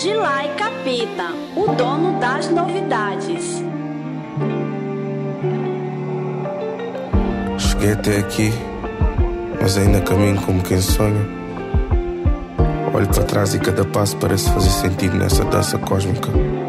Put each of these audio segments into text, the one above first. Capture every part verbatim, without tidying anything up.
Gilai Capita, o dono das novidades. Cheguei até aqui, mas ainda caminho como quem sonha. Olho para trás e cada passo parece fazer sentido nessa dança cósmica.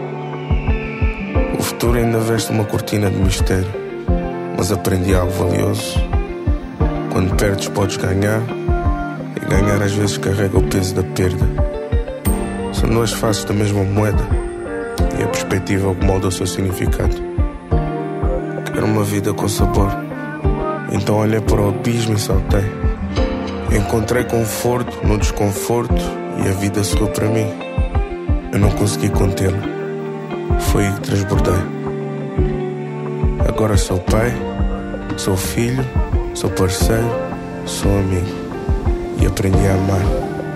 O futuro ainda veste uma cortina de mistério, mas aprendi algo valioso. Quando perdes podes ganhar, e ganhar às vezes carrega o peso da perda. São duas faces da mesma moeda, e a perspectiva é o que molda o seu significado. Quero uma vida com sabor, então olhei para o abismo e saltei. Encontrei conforto no desconforto e a vida sorriu para mim. Eu não consegui contê-la, foi aí que transbordei. Agora sou pai, sou filho, sou parceiro, sou amigo e aprendi a amar.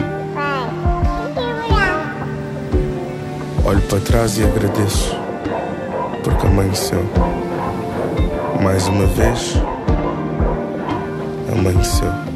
Olho para trás e agradeço, porque amanheceu. Mais uma vez, amanheceu.